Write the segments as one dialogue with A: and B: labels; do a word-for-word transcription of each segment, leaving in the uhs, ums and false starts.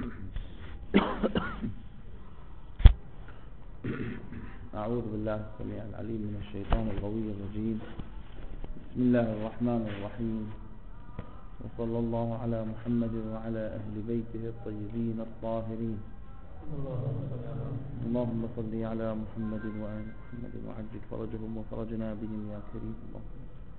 A: أعوذ بالله السميع العليم من الشيطان الغوي الرجيم. بسم الله الرحمن الرحيم، وصلى الله على محمد وعلى أهل بيته الطيبين الطاهرين. اللهم صل على محمد وآل محمد وعجل فرجهم وفرجنا بهم يا كريم. اللهم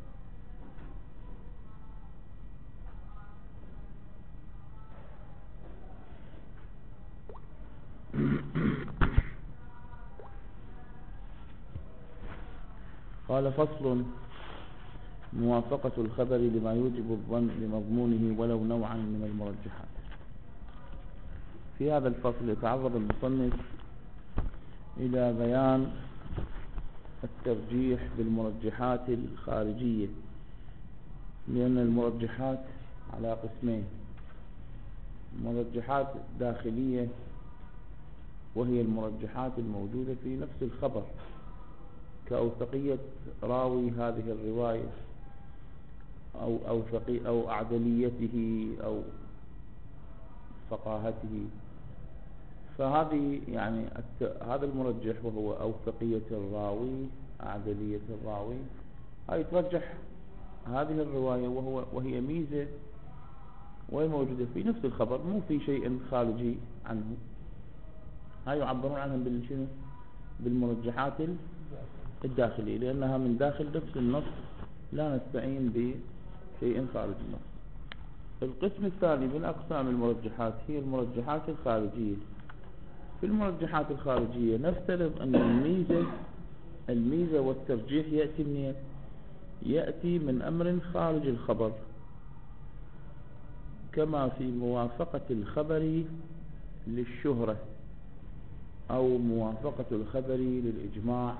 A: قال: فصل: موافقة الخبر لما يوجب الظن لمضمونه ولو نوعا من المرجحات. في هذا الفصل يتعرض المصنف إلى بيان الترجيح بالمرجحات الخارجية، لأن المرجحات على قسمين: مرجحات داخلية وهي المرجحات الموجودة في نفس الخبر كأوثقية راوي هذه الرواية أو أوثقي أو أعدليته أو فقاهته. فهذه يعني هذا المرجح وهو أوثقية الراوي أعدلية الراوي، هاي ترجح هذه الرواية وهو وهي ميزة وهي موجودة في نفس الخبر، مو في شيء خارجي عنه. هاي يعبرون عنها بالشنو؟ بالمرجحات الداخلية، لأنها من داخل نفس النص، لا نستعين بشيء خارج النص. القسم الثاني من أقسام المرجحات هي المرجحات الخارجية. في المرجحات الخارجية نفترض أن الميزة الميزة والترجيح يأتي منين؟ يأتي من أمر خارج الخبر، كما في موافقة الخبر للشهرة أو موافقة الخبر للإجماع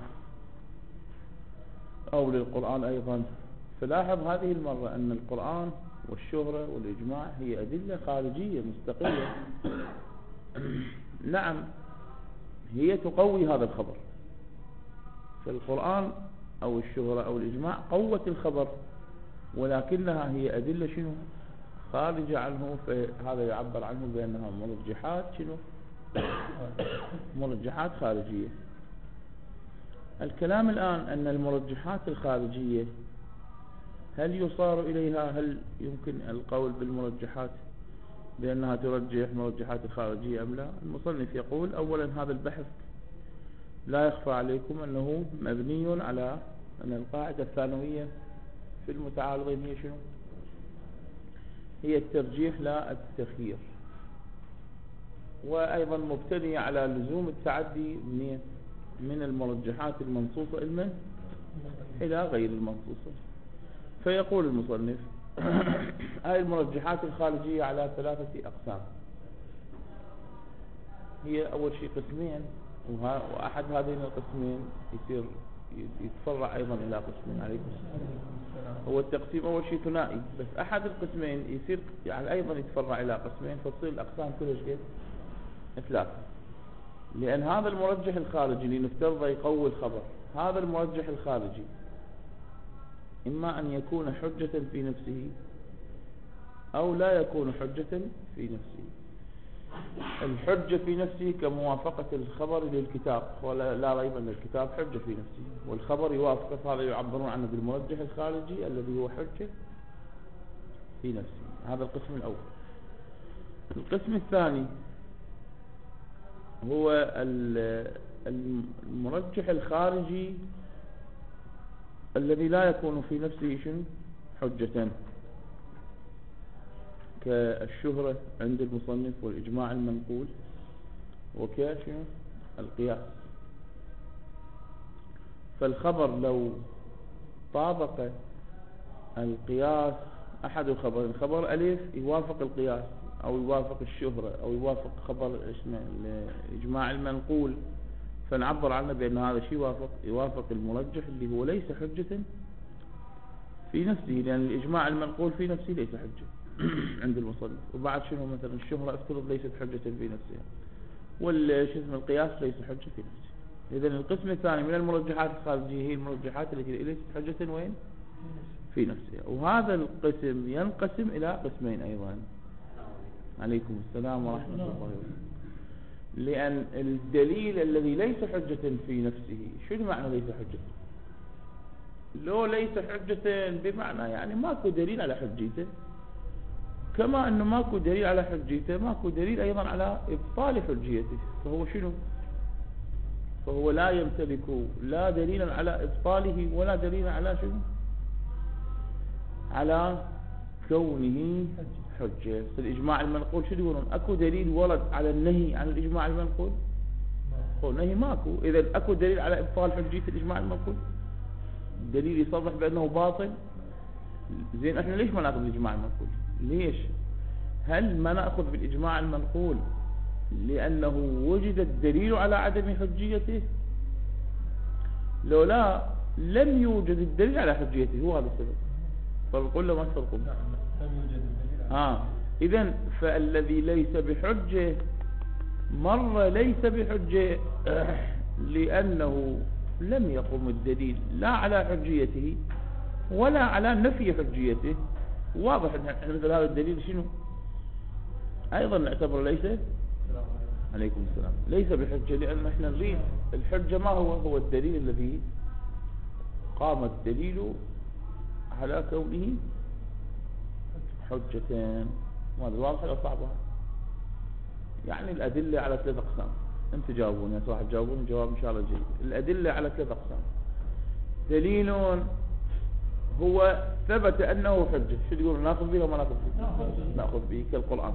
A: أو للقرآن أيضا. فلاحظ هذه المرة أن القرآن والشهرة والإجماع هي أدلة خارجية مستقلة. نعم، هي تقوي هذا الخبر، فالقرآن أو الشهرة أو الإجماع قوت الخبر، ولكنها هي أدلة شنو؟ خارجة عنه، فهذا يعبر عنه بأنها مرجحات شنو؟ مرجحات خارجية. الكلام الآن أن المرجحات الخارجية هل يصار إليها، هل يمكن القول بالمرجحات بأنها ترجح مرجحات الخارجية أم لا؟ المصنف يقول: أولا هذا البحث لا يخفى عليكم أنه مبني على أن القاعدة الثانوية في المتعارضين هي شنو؟ هي الترجيح لا التخيير، وأيضا مبتنية على لزوم التعدي من من المرجحات المنصوصة إلى إلى غير المنصوصة. فيقول المصنف: هاي المرجحات الخارجية على ثلاثة أقسام. هي أول شيء قسمين، وأحد هذين القسمين يصير يتفرع أيضا إلى قسمين. عليكم هو التقسيم أول شيء ثنائي، بس أحد القسمين يصير يعني أيضا يتفرع إلى قسمين، فتصير الأقسام كلها قد ثلاثة. لأن هذا المرجح الخارجي اللي نفترضه يقوي الخبر، هذا المرجح الخارجي إما أن يكون حجة في نفسه أو لا يكون حجة في نفسه. الحجة في نفسه كموافقة الخبر للكتاب، ولا لا ريب أن الكتاب حجة في نفسه والخبر يوافق، هذا يعبرون عنه بالمرجح الخارجي الذي هو حجة في نفسه. هذا القسم الأول. القسم الثاني هو المرجح الخارجي الذي لا يكون في نفسه شنو؟ حجة، كالشهرة عند المصنف والإجماع المنقول وكشنو؟ القياس. فالخبر لو طابق القياس، أحد الخبرين، خبر ألف يوافق القياس أو يوافق الشهرة أو يوافق خبر اسمه الإجماع المنقول، فنعبر عنه بأن هذا شيء يوافق يوافق المرجح اللي هو ليس حجة في نفسه، لأن الإجماع المنقول في نفسه ليس حجة عند المصنف. وبعد شنو مثلا الشهرة افترض ليست حجة في نفسها، والشسم القياس ليس حجة في نفسه. إذن القسم الثاني من المرجحات الخارجية هي المرجحات التي ليست حجة وين؟ في نفسها. وهذا القسم ينقسم إلى قسمين أيضا. عليكم السلام ورحمة الله وبركاته. لأن الدليل الذي ليس حجة في نفسه، شنو معنى ليس حجة؟ لو ليس حجة بمعنى يعني ماكو دليل على حجيته، كما أنه ماكو دليل على حجيته ماكو دليل أيضا على إبطال حجيته، فهو شنو؟ فهو لا يمتلك لا دليلا على إبطاله ولا دليلا على شنو؟ على كونه حجة. في الإجماع المنقول شو يقولون؟ أكو دليل ورد على النهي عن الإجماع المنقول؟ قول نهي ماكو. إذا أكو دليل على إبطال حجية الإجماع المنقول؟ دليل يصرح بأنه باطل؟ زين احنا ليش ما نأخذ بالإجماع المنقول؟ ليش؟ هل ما نأخذ بالإجماع المنقول لأنه وجد الدليل على عدم حجيته؟ لو لا لم يوجد الدليل على حجيته، هو هذا السبب. فنقول له ما تفرقون. لم يوجد الدليل. آه إذن فالذي ليس بحجة مرة ليس بحجة لأنه لم يقم الدليل لا على حجيته ولا على نفي حجيته. واضح ان مثل هذا الدليل شنو ايضا نعتبر ليس عليكم السلام ليس بحجة، لان احنا نريد الحجة ما هو هو الدليل الذي قام الدليل على كونه حجتين. هذا واضح ولا صعب؟ يعني الادلة على ثلاث اقسام. انت جاوبوني يا صاحب، جاوبوني جواب ان شاء الله جيد. الادلة على ثلاث اقسام. دليل هو ثبت انه حجة، شو تقول ناخذ به وما ناخذ به؟ ناخذ به كالقرآن.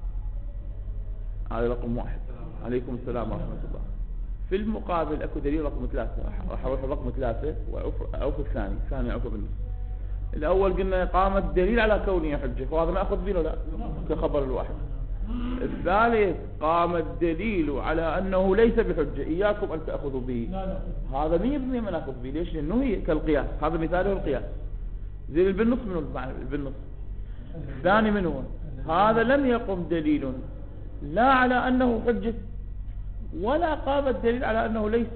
A: هذا رقم واحد. عليكم السلام ورحمة الله. في المقابل اكو دليل رقم ثلاثة، راح اروح رقم ثلاثة واعوف الثاني، الثاني اعوف بالنص. الاول قلنا قام الدليل على كونه حجة، فهذا ناخذ به ولا لا؟ كخبر الواحد. الثالث قام الدليل على انه ليس بحجة، اياكم ان تأخذوا به. هذا مية بالمية ما ناخذ به. ليش؟ لانه هي كالقياس. هذا مثاله القياس. زين البالنص منه بالنص. الثاني من هو؟ هذا لم يقم دليل لا على انه حجة ولا قام الدليل على انه ليس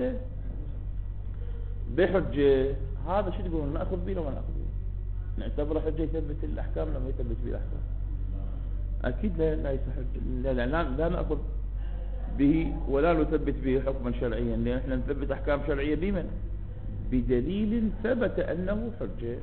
A: بحجة. هذا شو تقولون ناخذ به ولا ما ناخذ به؟ نعتبره حجة يثبت الاحكام لما يثبت به الاحكام؟ اكيد لا ليس حجة. لا, لا, لا, لا ناخذ به ولا نثبت به حكما شرعيا، لان احنا نثبت احكام شرعية بمن؟ بدليل ثبت انه حجة.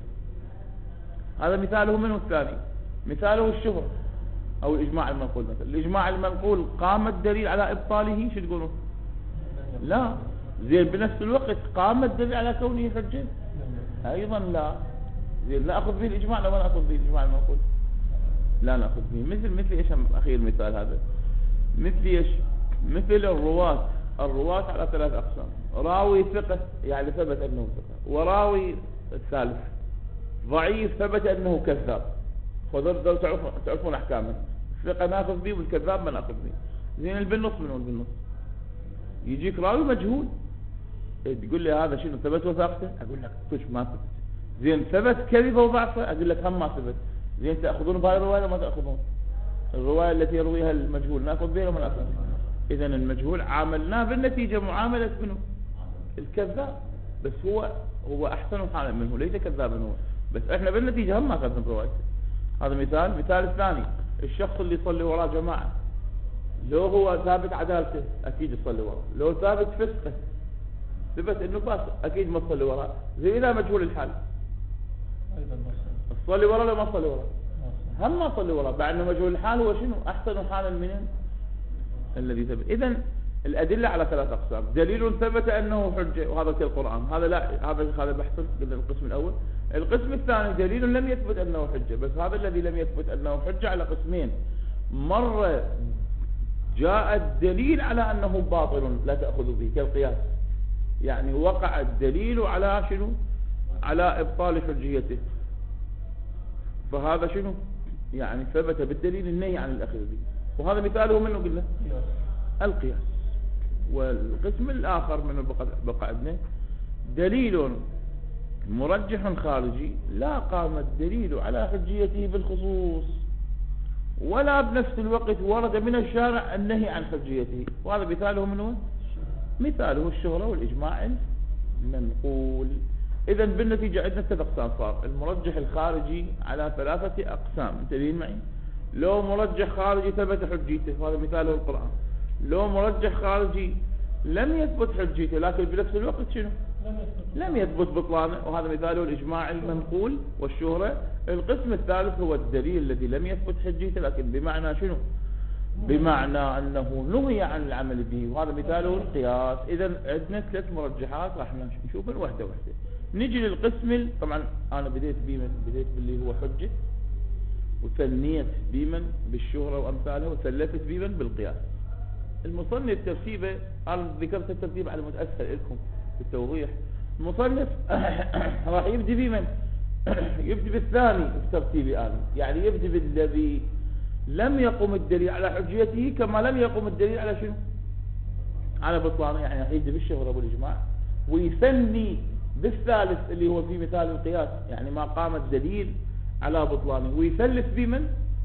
A: هذا مثاله منه. الثاني مثاله الشهرة او الاجماع المنقول. مثلا الاجماع المنقول قام الدليل على ابطاله، شو تقولون؟ لا. زين بنفس الوقت قام الدليل على كونه حجة؟ ايضا لا. زين ناخذ به الاجماع لو ما ناخذ به الاجماع المنقول؟ لا ناخذ به. مثل مثل ايش اخير مثال هذا؟ مثل ايش؟ مثل الرواة. الرواة على ثلاث اقسام. راوي ثقة يعني ثبت انه ثقة، وراوي الثالث ضعيف ثبت انه كذاب. فذول تعرفون تعرفون احكامه. الثقة ناخذ به والكذاب ما ناخذ به. زين بالنص منو بالنص؟ يجيك راوي مجهول تقول لي هذا شنو ثبت وثاقته؟ اقول لك كش ما ثبت. زين ثبت كذبه وضعفه؟ اقول لك هم ما ثبت. زين تاخذون بهاي الروايه ولا ما تاخذون؟ الروايه التي يرويها المجهول ناخذ بها ولا ما ناخذ بها؟ اذا المجهول عاملناه بالنتيجه معامله منه الكذاب، بس هو هو احسن حالا منه، ليس كذابا هو، بس احنا بالنتيجه هم ما اخذنا بروايته. هذا مثال. مثال الثاني الشخص اللي يصلي وراه جماعه، لو هو ثابت عدالته اكيد يصلي وراه، لو ثابت فسقه ثبت انه فاسق اكيد ما تصلي وراه. زي اذا مجهول الحال ايضا ما تصلي وراه ولا ما تصلي وراه؟ هم ما تصلي وراه، بعد انه مجهول الحال هو شنو احسن حالا من الذي ثبت. اذا الادله على ثلاث اقسام. دليل ثبت انه حجه وهذا كالقران، هذا لا، هذا هذا بحث القسم الاول. القسم الثاني دليل لم يثبت انه حجه، بس هذا الذي لم يثبت انه حجه على قسمين. مره جاء الدليل على انه باطل لا تاخذوا به كالقياس، يعني وقع الدليل على شنو؟ على ابطال حجيته، فهذا شنو يعني ثبت بالدليل النهي عن الاخذ به. وهذا مثاله منه قلنا القياس. والقسم الاخر من بقى عندنا دليل مرجح خارجي لا قام الدليل على حجيته بالخصوص ولا بنفس الوقت ورد من الشارع النهي عن حجيته. وهذا مثاله منه مثاله الشهرة والاجماع المنقول. اذا بالنتيجة عندنا ثلاث اقسام صار. المرجح الخارجي على ثلاثة اقسام، انتبهين معي. لو مرجح خارجي ثبت حجيته، وهذا مثاله القرآن. لو مرجح خارجي لم يثبت حجيته، لكن بنفس الوقت شنو؟ لم يثبت بطلانه، وهذا مثاله الإجماع المنقول والشهرة. القسم الثالث هو الدليل الذي لم يثبت حجيته، لكن بمعنى شنو؟ بمعنى أنه نهي عن العمل به، وهذا مثاله القياس. إذا عندنا ثلاث مرجحات راح نشوفها واحدة واحدة. نجي للقسم. طبعا أنا بديت بمن؟ بديت باللي هو حجة، وثنيت بمن؟ بالشهرة وأمثالها، وثلثت بمن؟ بالقياس. المصنف ترتيبه، أنا ذكرت الترتيب على مود أسهل لكم في التوضيح. المصنف راح يبدي بمن؟ يبدي بالثاني في ترتيبي أنا، يعني يبدي بالذي لم يقم الدليل على حجيته، كما لم يقم الدليل على شنو؟ على بطلانه. يعني راح يبدي بالشهرة والإجماع، ويثني بالثالث اللي هو في مثال القياس، يعني ما قام الدليل على بطلانه، ويثلث بمن؟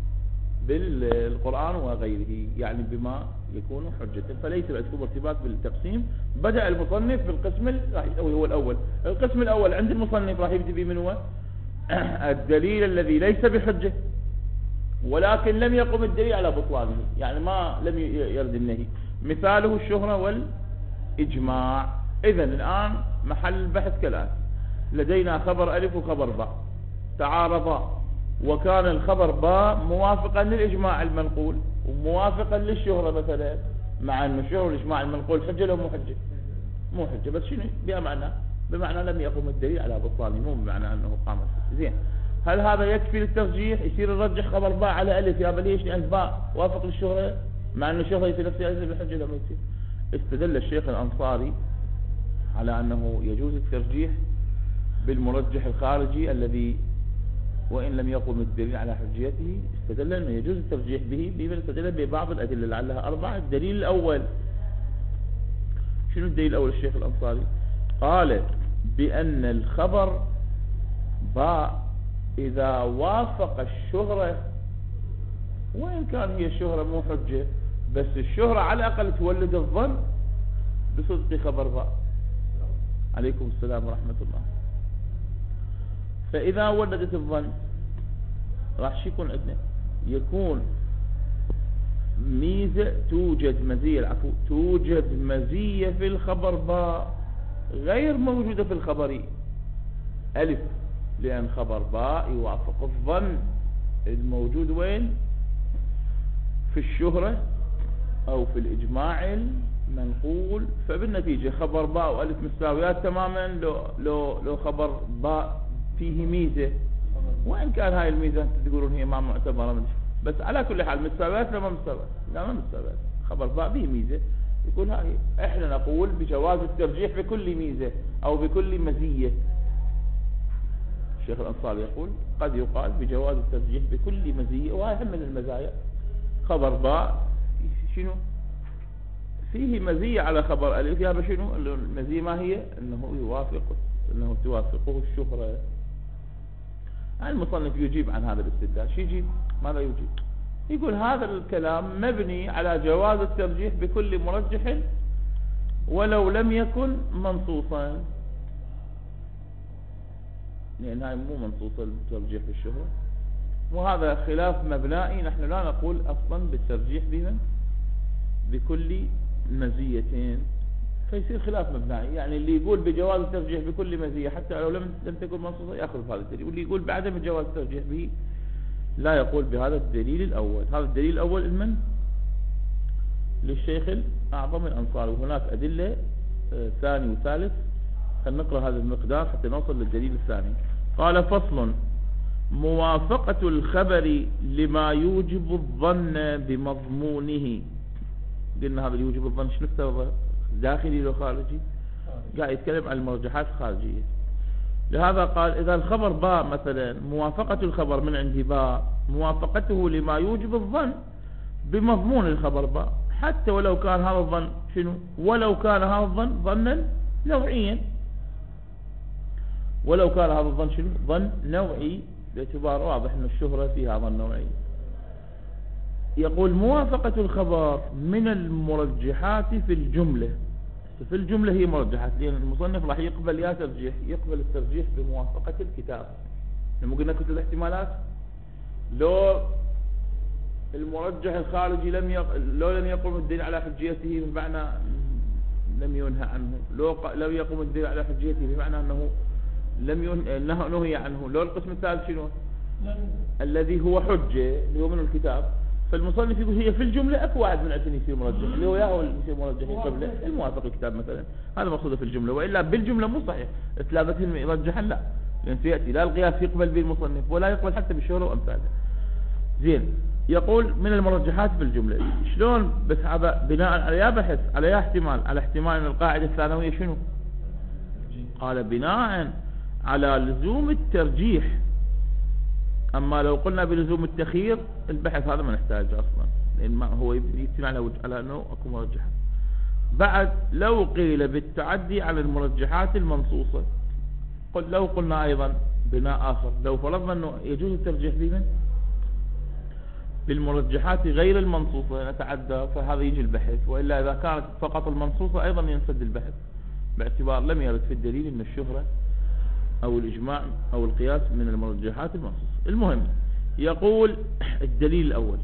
A: بالقرآن وغيره، يعني بما يكون حجة. فليس عندكم ارتباط بالتقسيم. بدأ المصنف بالقسم هو الأول. القسم الأول عند المصنف راح يبدأ بمن هو؟ الدليل الذي ليس بحجة، ولكن لم يقم الدليل على بطلانه، يعني ما لم يرد النهي. مثاله الشهرة والإجماع. إذن الآن محل البحث كالآتي: لدينا خبر ألف وخبر باء تعارضا، وكان الخبر باء موافقا للإجماع المنقول وموافقا للشهرة مثلا، مع أن الشهرة والإجماع المنقول حجة لو مو حجة؟ مو حجة، بس شنو بمعنى؟ بمعنى لم يقم الدليل على بطلانه، مو بمعنى أنه قام الحجة. زين، هل هذا يكفي للترجيح؟ يصير الرجح خبر باء على ألف، يا بليش لأن باء وافق للشهرة، مع أن الشهرة في نفسها ليس بحجة لما يصير. استدل الشيخ الأنصاري على أنه يجوز الترجيح بالمرجح الخارجي الذي وإن لم يقم الدليل على حجيته. استدل أنه يجوز الترجيح به بما استدل ببعض الأدلة لعلها أربعة. الدليل الأول، شنو الدليل الأول الشيخ الأنصاري؟ قال بأن الخبر باء إذا وافق الشهرة، وإن كان هي الشهرة مو حجة، بس الشهرة على الأقل تولد الظن بصدق خبر باء. عليكم السلام ورحمة الله. فإذا ولدت الظن راح شو يكون عندنا؟ يكون ميزة، توجد مزية، العفو توجد مزية في الخبر باء غير موجودة في الخبر ألف، لأن خبر باء يوافق الظن الموجود وين؟ في الشهرة أو في الإجماع المنقول. فبالنتيجة خبر باء وألف مساويات تماما لو, لو, لو خبر باء فيه ميزة، وإن كان هاي الميزة تقولون هي ما معتبرة، بس على كل حال مساويات لا ما مساويات، لا ما مساويات. خبر باء به ميزة يقول هاي، احنا نقول بجواز الترجيح بكل ميزة أو بكل مزية. الشيخ الأنصاري يقول قد يقال بجواز الترجيح بكل مزية، وهي هم من المزايا. خبر باء شنو فيه مزية على خبر ألف، يا شنو المزية؟ ما هي؟ أنه يوافق، أنه توافقه الشهرة. المصنف يجيب عن هذا الاستدلال. شو يجيب؟ ماذا يجيب؟ يقول هذا الكلام مبني على جواز الترجيح بكل مرجح ولو لم يكن منصوصا، لأن هاي مو منصوصة الترجيح بالشهرة، وهذا خلاف مبنائي. نحن لا نقول أصلا بالترجيح بمن؟ بكل مزيتين، فيصير خلاف مبنائي. يعني اللي يقول بجواز الترجيح بكل مزية حتى لو لم لم تكن منصوصة يأخذ بهذا الدليل، واللي يقول بعدم جواز الترجيح به لا يقول بهذا الدليل الأول. هذا الدليل الأول المن؟ للشيخ الأعظم الأنصاري. وهناك أدلة آه ثاني وثالث، نقرأ هذا المقدار حتى نوصل للدليل الثاني. قال فصل: موافقة الخبر لما يوجب الظن بمضمونه. قلنا هذا اللي يوجب الظن شنو افترض؟ داخلي لو خارجي؟ قاعد يتكلم عن المرجحات الخارجية. لهذا قال إذا الخبر باء مثلا، موافقة الخبر من عندي باء، موافقته لما يوجب الظن بمضمون الخبر باء، حتى ولو كان هذا الظن شنو؟ ولو كان هذا الظن ظنا نوعيا، ولو كان هذا الظن شنو؟ ظن نوعي، باعتبار واضح أن الشهرة فيها ظن نوعي. يقول موافقة الخبر من المرجحات في الجملة. في الجملة هي مرجحات، لأن المصنف راح يقبل يا ترجيح، يقبل الترجيح بموافقة الكتاب. لما قلنا كتب الاحتمالات، لو المرجح الخارجي لم يق... لو لم يقم الدليل على حجيته بمعنى لم ينهى عنه، لو ق... لو يقوم الدليل على حجيته بمعنى أنه لم ين... نهي عنه. لو القسم الثالث شنو؟ الذي هو حجة اللي هو من الكتاب، فالمصنف يقول هي في الجملة أكو واحد من عشان يصير مرجح اللي هو ياهو اللي يصير مرجح قبله الموافق الكتاب مثلا، هذا مقصوده في الجملة، وإلا بالجملة مو صحيح ثلاثتهم يرجحا لا، لأن سيأتي لا القياس يقبل به المصنف ولا يقبل حتى بالشهرة وأمثالها. زين، يقول من المرجحات في الجملة شلون؟ بس هذا بناء على يا بحث على يا احتمال، على احتمال ان القاعدة الثانوية شنو؟ قال بناء على لزوم الترجيح. اما لو قلنا بلزوم التخيير البحث هذا ما نحتاج اصلا، لان ما هو يجتمع على على انه اكو مرجحات. بعد لو قيل بالتعدي على المرجحات المنصوصة، قل لو قلنا ايضا بناء اخر، لو فرضنا انه يجوز الترجيح بمن؟ بالمرجحات غير المنصوصة نتعدى، فهذا يجي البحث، وإلا إذا كانت فقط المنصوصة أيضا ينسد البحث، باعتبار لم يرد في الدليل أن الشهرة أو الإجماع أو القياس من المرجحات المنصوصة. المهم يقول الدليل الأول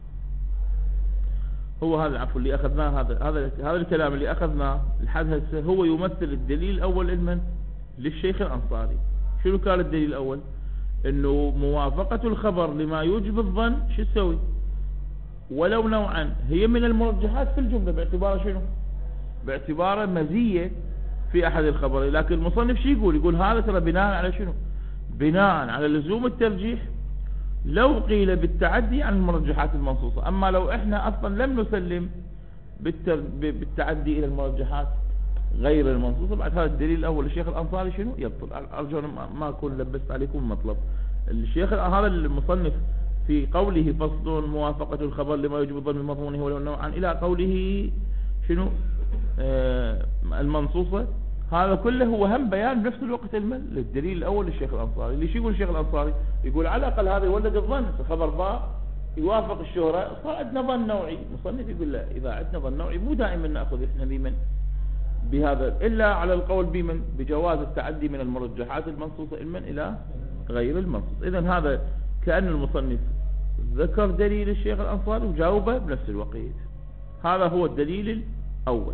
A: هو هذا العفو اللي أخذناه، هذا هذا هذا الكلام اللي أخذناه لحد هسه هو يمثل الدليل الأول لمن؟ للشيخ الأنصاري. شنو كان الدليل الأول؟ انه موافقة الخبر لما يوجب الظن شو تسوي؟ ولو نوعا هي من المرجحات في الجملة، باعتبار شنو؟ باعتبار مزية في احد الخبر. لكن المصنف شو يقول؟ يقول هذا ترى بناء على شنو؟ بناء على لزوم الترجيح لو قيل بالتعدي عن المرجحات المنصوصة. اما لو احنا اصلا لم نسلم بالتر... بالتعدي الى المرجحات غير المنصوصة، بعد هذا الدليل الأول الشيخ الأنصاري شنو؟ يبطل. أرجو أن ما أكون لبست عليكم المطلب. الشيخ هذا المصنف في قوله فصل موافقة الخبر لما يجب الظن من مضمونه ولو نوعا إلى قوله شنو؟ آه المنصوصة، هذا كله هو هم بيان بنفس الوقت المل للدليل الأول للشيخ الأنصاري. اللي شو يقول الشيخ الأنصاري؟ يقول على الأقل هذا يولد الظن، خبر باء يوافق الشهرة، صار عندنا ظن نوعي. المصنف يقول لا، إذا عندنا ظن نوعي مو دائما نأخذ إحنا بمن بهذا، إلا على القول بمن بجواز التعدي من المرجحات المنصوصة من إلى غير المنصوص. إذن هذا كأن المصنف ذكر دليل الشيخ الأنصاري وجاوبه بنفس الوقت. هذا هو الدليل الأول.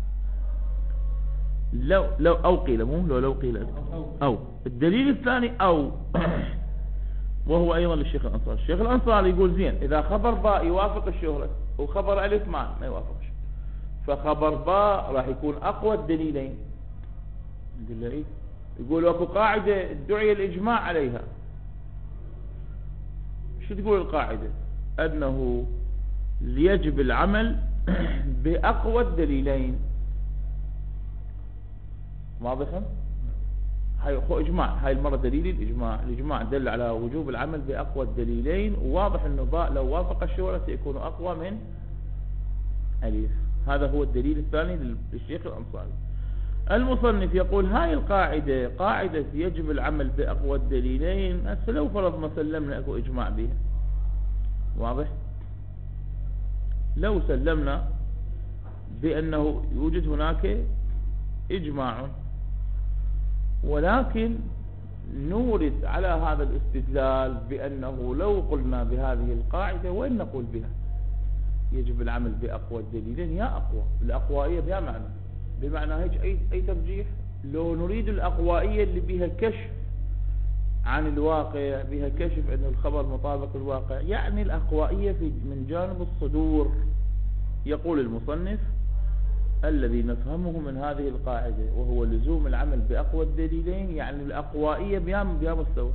A: لو لو أو قيل مو لو لو قيل أو الدليل الثاني أو وهو أيضا للشيخ الأنصاري. الشيخ الأنصاري يقول زين إذا خبر باء يوافق الشهرة وخبر ألف ما ما يوافق، فخبر باء راح يكون أقوى الدليلين. يقول له إيه؟ يقول وكو قاعدة ادعي الإجماع عليها. شو تقول القاعدة؟ أنه يجب العمل بأقوى الدليلين. واضحا؟ هاي أخو إجماع، هاي المرة دليل الإجماع. الإجماع دل على وجوب العمل بأقوى الدليلين، وواضح أنه باء لو وافق الشهرة سيكون أقوى من ألف. هذا هو الدليل الثاني للشيخ الأنصاري. المصنف يقول هاي القاعدة قاعدة يجب العمل بأقوى الدليلين، هسه لو فرض ما سلمنا أكو إجماع بها، واضح؟ لو سلمنا بأنه يوجد هناك إجماع، ولكن نورد على هذا الاستدلال بأنه لو قلنا بهذه القاعدة وين نقول بها؟ يجب العمل بأقوى الدليلين. يا أقوى الأقوائية بها معنى، بمعنى هيك أي, أي ترجيح. لو نريد الأقوائية اللي بها كشف عن الواقع، بها كشف أن الخبر مطابق الواقع، يعني الأقوائية في من جانب الصدور. يقول المصنف الذي نفهمه من هذه القاعدة وهو لزوم العمل بأقوى الدليلين، يعني الأقوائية بها بها مستوى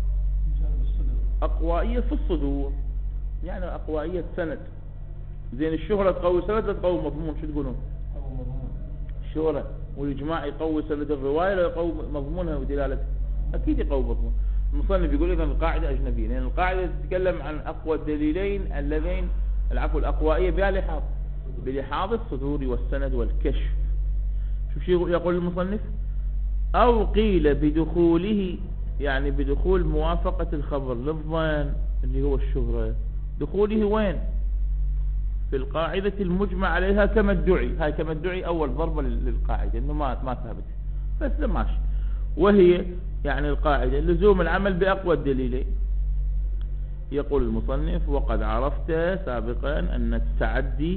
A: أقوائية في الصدور، يعني أقوائية سند. زين الشهرة تقوي سند تقوي مضمون، شو تقولون؟ الشهرة والإجماع يقوي سند الرواية لا يقوي مضمونها ودلالتها؟ أكيد يقوي مضمون. المصنف يقول إذن القاعدة أجنبية، لأن القاعدة تتكلم عن أقوى الدليلين اللذين العفو الأقوائية بها لحاظ بلحاظ الصدور والسند والكشف. شوف شو يقول المصنف؟ أو قيل بدخوله، يعني بدخول موافقة الخبر للظن اللي هو الشهرة، دخوله وين؟ في القاعدة المجمع عليها كما ادعي. هاي كما ادعي أول ضربة للقاعدة إنه ما ما ثابت، بس لا ماشي. وهي يعني القاعدة لزوم العمل بأقوى الدليلين، يقول المصنف وقد عرفت سابقا أن التعدي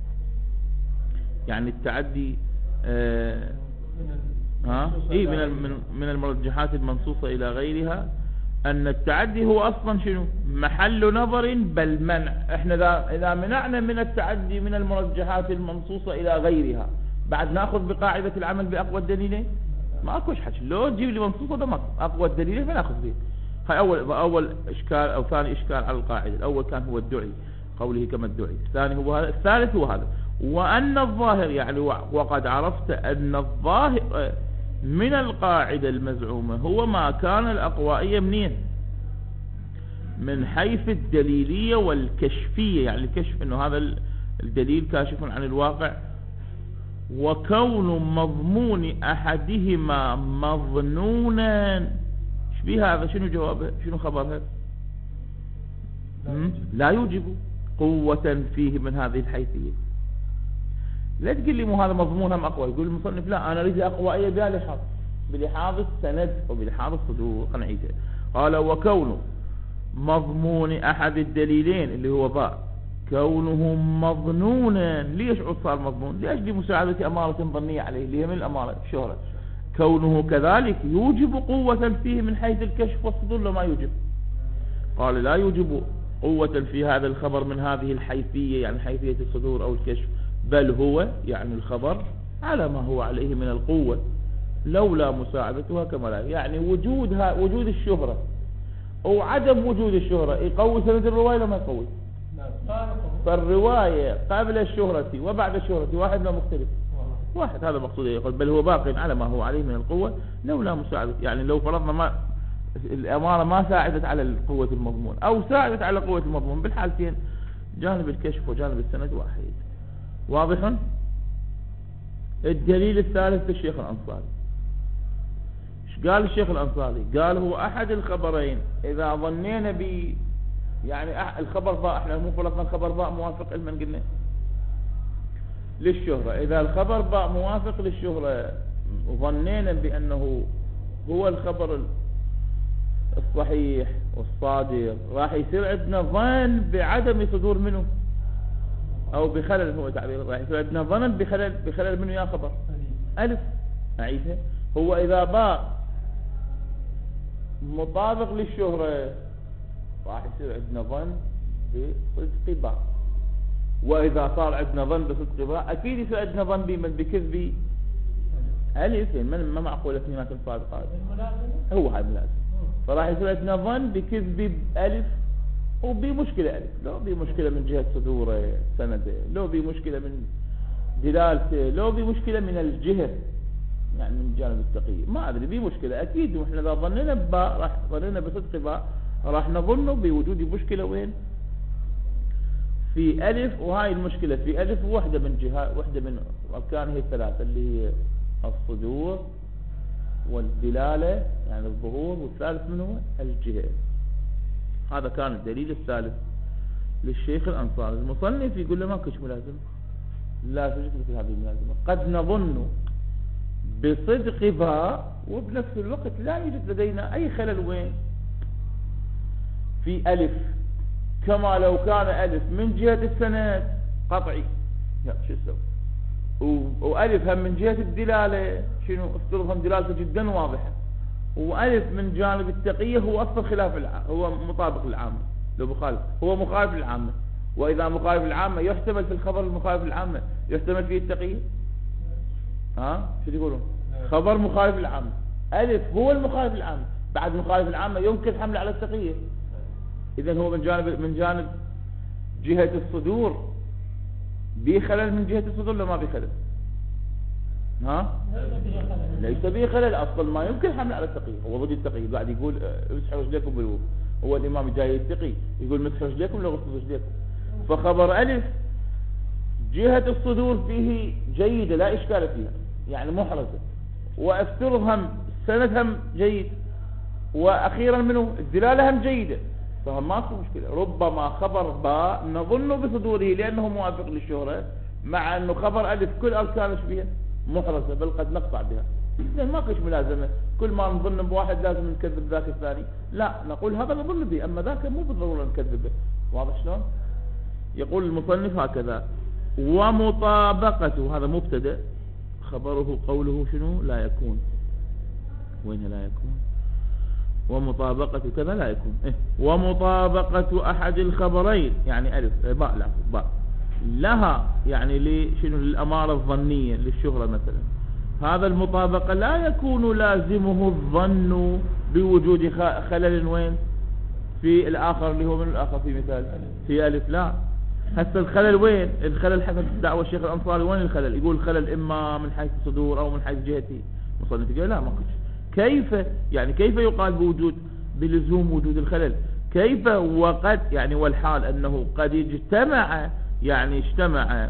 A: يعني التعدي آه ها إيه من من المرجحات المنصوصة إلى غيرها، أن التعدي هو أصلا شنو محل نظر بل منع. إحنا إذا منعنا من التعدي من المرجحات المنصوصة إلى غيرها بعد نأخذ بقاعدة العمل بأقوى الدليلين؟ ما أكوش حاجة، لو تجيب لي منصوصة ده ما أقوى الدليلين فنأخذ به. هاي أول أول إشكال أو ثاني إشكال على القاعدة. الأول كان هو الدعي، قوله كما الدعي. الثاني هو هذا، الثالث هو هذا، وأن الظاهر يعني وقد عرفت أن الظاهر من القاعدة المزعومة هو ما كان الأقوائية منين من حيث الدليلية والكشفية، يعني الكشف أنه هذا الدليل كاشف عن الواقع، وكون مضمون أحدهما مظنونا. شبيه هذا؟ شنو جوابه؟ شنو خبرها؟ لا يوجب قوة فيه من هذه الحيثية. لا تقول لي مو هذا مضمون هم أقوى. يقول المصنف لا، أنا أريد أقوائية بها لحاظ بلحاظ السند وبلحاظ الصدور. قنعيته قال وكون مضمون أحد الدليلين اللي هو باء كونه مظنونا. ليش عود صار مضمون؟ لأجل مساعدة أمارة ظنية عليه اللي هي من الأمارة الشهرة. كونه كذلك يوجب قوة فيه من حيث الكشف والصدور لما يوجب. قال لا يوجب قوة في هذا الخبر من هذه الحيثية يعني حيثية الصدور أو الكشف، بل هو يعني الخبر على ما هو عليه من القوة لولا مساعدتها كما لا. يعني وجودها وجود الشهرة أو عدم وجود الشهرة يقوي سند الرواية لما يقوي. فالرواية قبل الشهرة وبعد الشهرة واحد لا مختلف واحد. هذا مقصود يقول بل هو باق على ما هو عليه من القوة لولا مساعدة. يعني لو فرضنا ما الأمارة ما ساعدت على القوة المضمون أو ساعدت على قوة المضمون، بالحالتين جانب الكشف وجانب السند واحد. واضح؟ الدليل الثالث للشيخ الأنصاري. ايش قال الشيخ الأنصاري؟ قال هو أحد الخبرين إذا ظنينا ب يعني الخبر ضاء، احنا مو فرضنا الخبر ضاء موافق لمن قلنا للشهرة. إذا الخبر ضاء موافق للشهرة ظنينا بأنه هو الخبر الصحيح والصادق، راح يصير عندنا ظن بعدم صدور منه أو بخلل. هو تعبير راح يصير عندنا ظن بخلل بخلل منه يا خبر ألف. أعيدها. هو إذا باء مطابق للشهرة راح يصير عندنا ظن بصدق باء، وإذا صار عندنا ظن بصدق باء أكيد يصير عندنا ظن بكذب ألف. من ما معقول اثنينات صادقات؟ هو هاي ملازم. فراح يصير عندنا ظن بكذب ألف وبمشكلة ألف، لو بمشكلة من جهة صدوره سنده، لو بمشكلة من دلالته، لو بمشكلة من الجهة يعني من جانب التقي، ما أدري بمشكلة أكيد. وإحنا إذا ظننا بباء راح ظننا بصدق باء راح نظنه بوجود مشكلة وين؟ في ألف. وهاي المشكلة في ألف واحدة من جهة واحدة من أركانه الثلاثة اللي هي الصدور والدلالة يعني الظهور، والثالث منه الجهة. هذا كان الدليل الثالث للشيخ الأنصاري. المصنف يقول له ما كش ملازم، لا توجد مثل هذه الملازمة. قد نظن بصدق باء وبنفس الوقت لا يوجد لدينا أي خلل وين؟ في ألف، كما لو كان ألف من جهة السند قطعي لا شو يسوي، وألف هم من جهة الدلالة شنو افترض هم دلالته جدا واضحة، وألف من جانب التقية هو أصلا خلاف العام، هو مطابق للعامة. لو مخالف هو مخالف للعامة، وإذا مخالف للعامة يحتمل في الخبر المخالف للعامة يحتمل فيه التقية. ها شو تقولون؟ خبر مخالف للعامة ألف هو المخالف للعامة، بعد مخالف العامة يمكن حمله على التقية. إذن هو من جانب من جانب جهة الصدور بخلل من جهة الصدور ولا ما بخلل؟ ها ليس به خلل اصلا، ما يمكن حمل على التقي. هو ضد التقي قاعد يقول امسحوا رجليكم بالوضوء، هو الامام جاي يتقي يقول مسحوا رجليكم لو غسلوا رجليكم. فخبر الف جهة الصدور فيه جيدة لا اشكال فيها يعني محرزة، وافترض هم السند هم جيد، واخيرا منه الدلالة هم جيدة، فهم ماكو مشكلة. ربما خبر باء نظن بصدوره لانه موافق للشهرة، مع انه خبر الف كل اركانه بها محرزة بل قد نقطع بها، لأن ما كش ملازمة كل ما نظن بواحد لازم نكذب ذاك الثاني، لا نقول هذا نظن به أما ذاك مو بالضرورة نكذبه. واضح شلون؟ يقول المصنف هكذا: ومطابقة، هذا مبتدأ خبره قوله شنو؟ لا يكون. وين لا يكون؟ ومطابقة كذا لا يكون. إيه؟ ومطابقة أحد الخبرين، يعني ألف باء لا باء لها، يعني لشنو؟ للأمارة الظنية للشهرة مثلا. هذا المطابقة لا يكون لازمه الظن بوجود خلل وين؟ في الآخر، اللي هو من الآخر في مثال في ألف لا. هسه الخلل وين؟ الخلل حسب دعوة الشيخ الأنصاري وين الخلل؟ يقول الخلل إما من حيث الصدور أو من حيث جهتي. مصنف يقول لا ما قلت. كيف يعني كيف يقال بوجود بلزوم وجود الخلل؟ كيف وقد يعني والحال أنه قد اجتمع، يعني اجتمع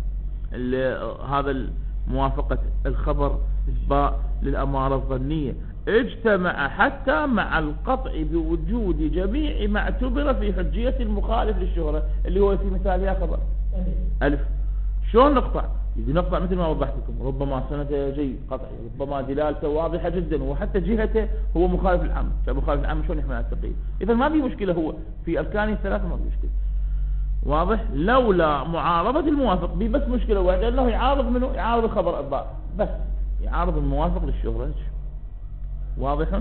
A: هذا موافقة الخبر باء للأمارة الظنية، اجتمع حتى مع القطع بوجود جميع ما اعتبر في حجية المخالف للشهرة، اللي هو في مثال يا خبر ألف. شلون نقطع؟ يجي نقطع مثل ما وضحت لكم، ربما سنته جيد قطعي، ربما دلالته واضحة جدا، وحتى جهته هو مخالف العام. مخالف العام شلون يحمل على التقييد؟ إذا ما في مشكلة، هو في أركانه الثلاثة ما في مشكلة. واضح؟ لولا معارضة الموافق بي بس مشكلة واحدة، أنه يعارض منه، يعارض الخبر الضار بس، يعارض الموافق للشهرة. واضح؟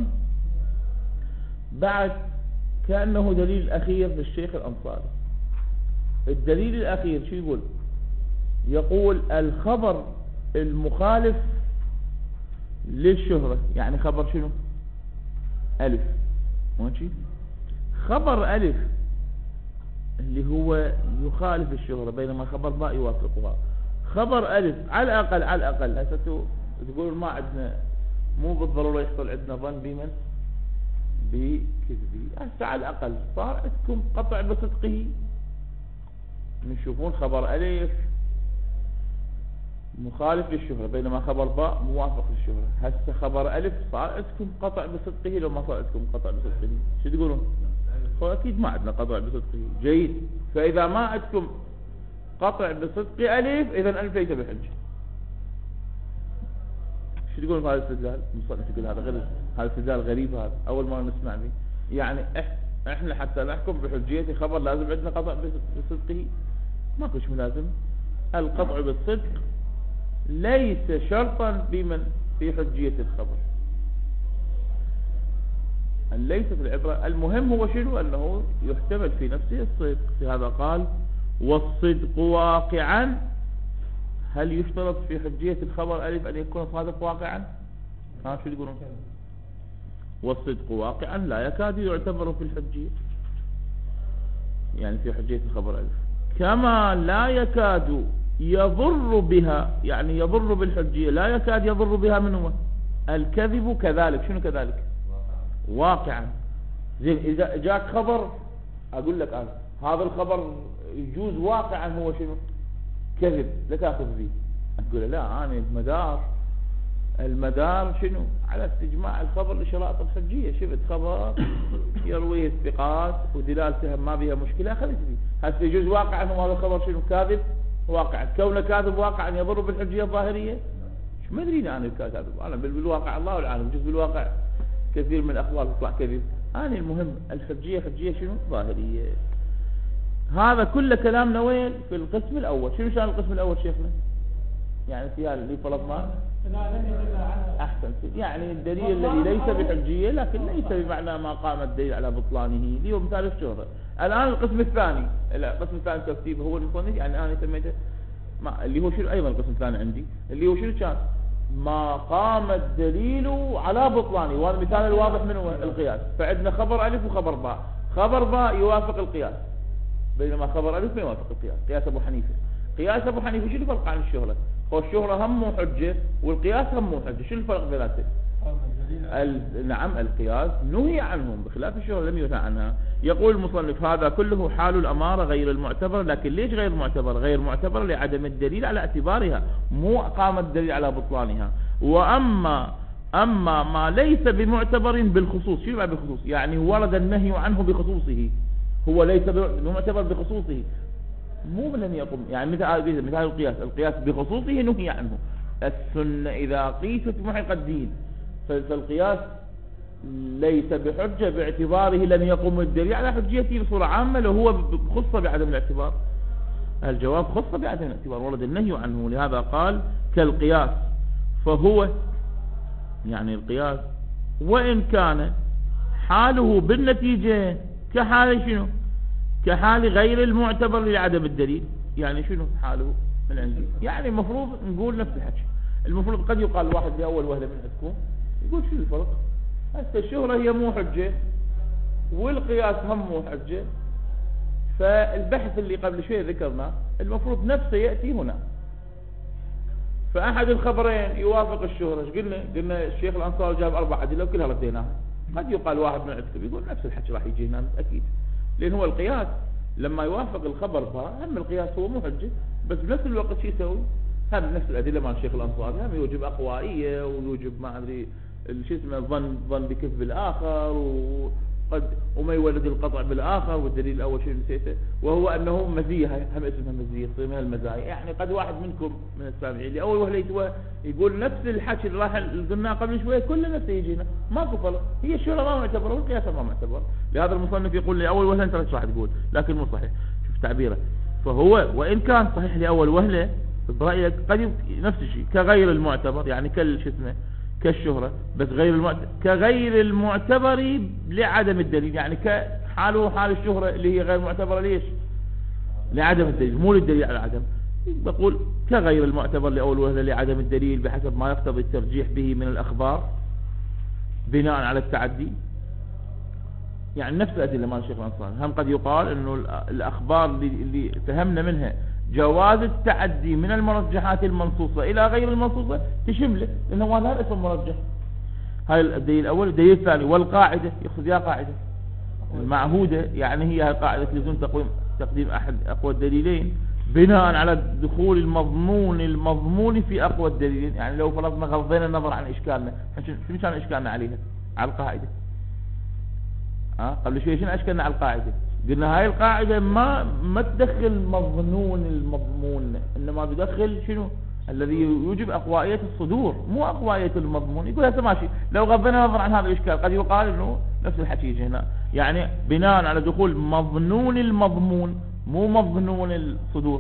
A: بعد كأنه دليل أخير للشيخ الأنصاري. الدليل الأخير شو يقول؟ يقول الخبر المخالف للشهرة، يعني خبر شنو؟ ألف. ماشي؟ خبر ألف اللي هو يخالف الشهرة، بينما خبر باء يوافقها. خبر ألف على الأقل على الأقل هسه تقول ما عندنا، مو بالضرورة يحصل عندنا ظن بمن؟ بكذبه. هسه على الأقل صار عندكم قطع بصدقه، نشوفون خبر ألف مخالف للشهرة بينما خبر باء موافق للشهرة. هسه خبر ألف صار عندكم قطع بصدقه لو ما صار عندكم قطع بصدقه؟ شو تقولون؟ هو أكيد ما عندنا قطع بصدقه. جيد. فإذا ما عندكم قطع بصدق ألف، إذا ألف ليس بحجة. شو تقولون في هذا الاستدلال؟ مصنف يقول هذا غير، هذا استدلال غريب، هذا أول مرة نسمع به. يعني إحنا حتى نحكم بحجية خبر لازم عندنا قطع بصدقه؟ ما كلش ملازم. القطع بالصدق ليس شرطا بمن في حجية الخبر، ليست العبرة. المهم هو شنو؟ أنه يحتمل في نفسه الصدق. في هذا قال والصدق واقعا. هل يشترط في حجية الخبر ألف أن يكون صادق واقعا؟ ها شو يقولون؟ والصدق واقعا لا يكاد يعتبر في الحجية، يعني في حجية الخبر ألف، كما لا يكاد يضر بها، يعني يضر بالحجية، لا يكاد يضر بها من هو الكذب كذلك. شنو كذلك؟ واقعا. زين إذا جاك خبر أقول لك أنا هذا الخبر يجوز واقعا هو شنو؟ كذب، لا تأخذ به. أقول لا، أنا المدار المدار شنو؟ على استجماع الخبر لشرائط الحجية. شفت خبر يرويه الثقات ودلالته ما بها مشكلة أخذت به. هل يجوز واقعا هو هذا الخبر شنو؟ كاذب واقعا. كونه كاذب واقعا يضر بالحجية الظاهرية؟ شو ما أدري أنا الكاذب، أنا بالواقع الله العالم، جزء بالواقع كثير من الأخبار تطلع كذب. أنا المهم الحجية حجية شنو؟ ظاهرية. هذا كله كلامنا وين؟ في القسم الأول. شنو شان القسم الأول شيخنا؟ يعني في هذا اللي فرضناه أحسن، يعني الدليل الذي ليس بحجية لكن ليس بمعنى ما قام الدليل على بطلانه، اللي هو مثال الشهرة. الآن القسم الثاني، القسم الثاني ترتيبه هو المصنف، يعني أنا سميته ما اللي هو شنو؟ أيضا القسم الثاني عندي اللي هو شنو كان؟ ما قام الدليل على بطلانه. وهذا مثال الواضح من هو؟ القياس. فعندنا خبر ألف وخبر باء. خبر باء يوافق القياس بينما خبر ألف ما يوافق القياس. قياس أبو حنيفة. قياس أبو حنيفة شنو الفرق عن الشهرة؟ هو الشهرة هم مو حجة والقياس هم مو حجة. شنو الفرق بيناتهم؟ ال... نعم القياس نهي عنهم بخلاف الشهرة لم ينهى عنها. يقول المصنف هذا كله حال الأمارة غير المعتبر. لكن ليش غير معتبر؟ غير معتبر لعدم الدليل على اعتبارها، مو قام الدليل على بطلانها. وأما أما ما ليس بمعتبر بالخصوص. شنو معنى بالخصوص؟ يعني ورد النهي عنه بخصوصه، هو ليس بمعتبر بخصوصه، مو من أن يقوم. يعني مثال مثال القياس، القياس بخصوصه نهي عنه. السنة إذا قيست محق الدين فالقياس ليس بحجة باعتباره لم يقم الدليل على حجيته بصورة عامة، لو هو خص بعدم الاعتبار. الجواب خص بعدم الاعتبار، ورد النهي عنه، لهذا قال كالقياس. فهو يعني القياس وإن كان حاله بالنتيجة كحال شنو؟ كحال غير المعتبر لعدم الدليل. يعني شنو حاله من عندي؟ يعني المفروض نقول نفس الحكي. المفروض قد يقال واحد لأول وهلة من عندكم يقول شو الفرق؟ هسه الشهرة هي مو حجة والقياس هم مو حجة، فالبحث اللي قبل شوي ذكرناه المفروض نفسه يأتي هنا. فأحد الخبرين يوافق الشهرة. قلنا قلنا الشيخ الأنصار جاب أربع أدلة وكلها رديناها. قد يقال واحد من عندكم يقول نفس الحكي راح يجي هنا أكيد، لأن هو القياس لما يوافق الخبر فا هم القياس هو مو حجة، بس بنفس الوقت شو يسوي؟ هم نفس الأدلة مال الشيخ الأنصاري، هم يوجب أقوائية ويوجب ما أدري شو اسمه ظن ظن بكف بالآخر، وقد وما يولد القطع بالآخر. والدليل الأول شيء نسيته وهو أنه مزية، هم اسمها مزية تصير من المزايا. يعني قد واحد منكم من السامعين اللي أول وهلة يقول نفس الحكي اللي راح قلناه قبل شوية كله نفسه يجينا، ماكو فرق. هي الشهرة ما معتبرة والقياس ما معتبر. لهذا المصنف يقول لأول وهلة أنت راح تقول، لكن مو صحيح. شوف تعبيره، فهو وإن كان صحيح لأول وهلة برأيك قد نفس الشيء كغير المعتبر، يعني كل شو اسمه كالشهرة، بس غير المعتبر كغير المعتبر لعدم الدليل. يعني كحاله حال الشهرة اللي هي غير معتبرة ليش؟ لعدم الدليل، مو للدليل على العدم. بقول كغير المعتبر لأول وهلة لعدم الدليل بحسب ما يقتضي الترجيح به من الأخبار بناء على التعدي. يعني نفس الأدلة مال الشيخ الأنصاري. هم قد يقال إنه الأخبار اللي, اللي فهمنا منها جواز التعدي من المرجحات المنصوصة إلى غير المنصوصة تشمله، لأنه هذا اسم مرجح. هاي الدليل الأول. الدليل الثاني والقاعدة، يقصد يا قاعدة المعهودة، يعني هي قاعدة لزوم تقويم تقديم أحد أقوى الدليلين بناء على دخول المضمون المضمون في أقوى الدليلين. يعني لو فرضنا غضينا النظر عن إشكالنا، شنو كان إشكالنا عليها؟ على القاعدة. ها أه؟ قبل شوي شنو أشكالنا على القاعدة؟ قلنا هاي القاعدة ما ما تدخل مظنون المضمون، إنما تدخل شنو الذي يوجب أقوائية الصدور، مو أقوائية المضمون. يقول هذا ماشي. لو غضينا نظر عن هذا الإشكال قد يقال إنه نفس الحكي هنا، يعني بناء على دخول مظنون المضمون مو مظنون الصدور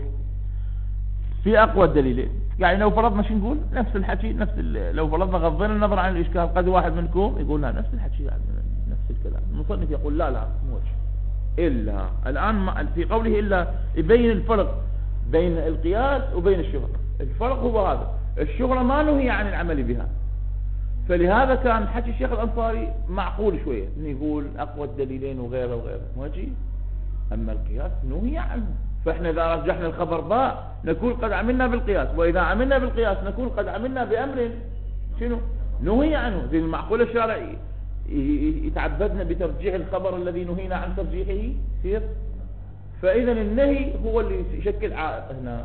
A: في أقوى الدليلين. يعني لو فرضنا شو نقول نفس الحكي، نفس لو فرضنا غضينا النظر عن الإشكال قد واحد منكم يقول لا نفس الحكي، يعني نفس الكلام. المصنف يقول لا لا مو إلا الآن في قوله إلا يبين الفرق بين القياس وبين الشهرة. الفرق هو هذا، الشهرة ما نهي عن العمل بها، فلهذا كان حكي الشيخ الأنصاري معقول شوية إنه يقول أقوى الدليلين وغيره وغيره ماشي. أما القياس نهي عنه، فإحنا إذا رجحنا الخبر باء نقول قد عملنا بالقياس، وإذا عملنا بالقياس نقول قد عملنا بأمر شنو نهي عنه. زي المعقول الشرعي يتعبدنا بترجيح الخبر الذي نهينا عن ترجيحه يصير. فإذا النهي هو اللي يشكل عائق هنا.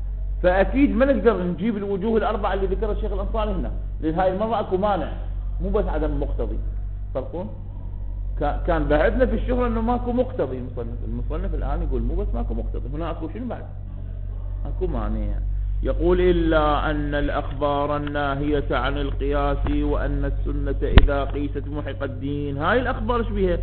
A: فأكيد ما نقدر نجيب الوجوه الأربعة اللي ذكرها الشيخ الأنصاري هنا، لأن هاي المرة أكو مانع، مو بس عدم مقتضي. فرقون كان بعدنا في الشهرة أنه ماكو مقتضي. المصنف المصنف الآن يقول مو بس ماكو مقتضي، هنا أكو شنو بعد؟ أكو مانع. يقول إلا أن الأخبار الناهية عن القياس وأن السنة إذا قيست محق الدين. هاي الأخبار شبيها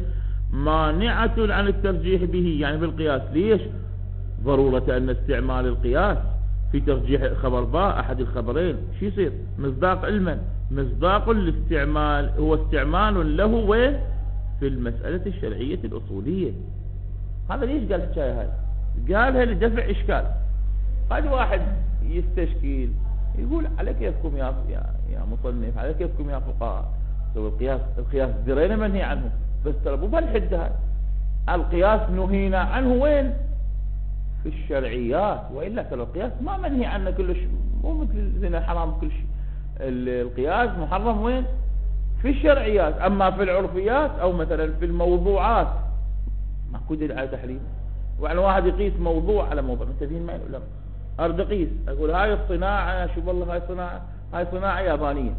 A: مانعة عن الترجيح به، يعني بالقياس. ليش؟ ضرورة أن استعمال القياس في ترجيح خبر باء أحد الخبرين شو يصير؟ مصداق علما، مصداق الاستعمال هو استعمال له وين؟ في المسألة الشرعية الأصولية. هذا ليش قال الحكاية هاي؟ قالها لدفع إشكال. قد واحد يستشكيل يقول على كيفكم يا يا يا مصنف، على كيفكم يا فقهاء، سوى القياس. القياس درينا منهي عنه، بس ترى مو بهالحد هاي. القياس نهينا عنه وين؟ في الشرعيات، وإلا ترى القياس ما منهي عنه كلش، مو مثل الزنا حرام كل شيء. القياس محرم وين؟ في الشرعيات. أما في العرفيات أو مثلا في الموضوعات ماكو دليل على تحريم. وعلى واحد يقيس موضوع على موضوع متفقين معي ولا أرد أقيس أقول هاي الصناعة شو والله هاي صناعة هاي صناعة يابانية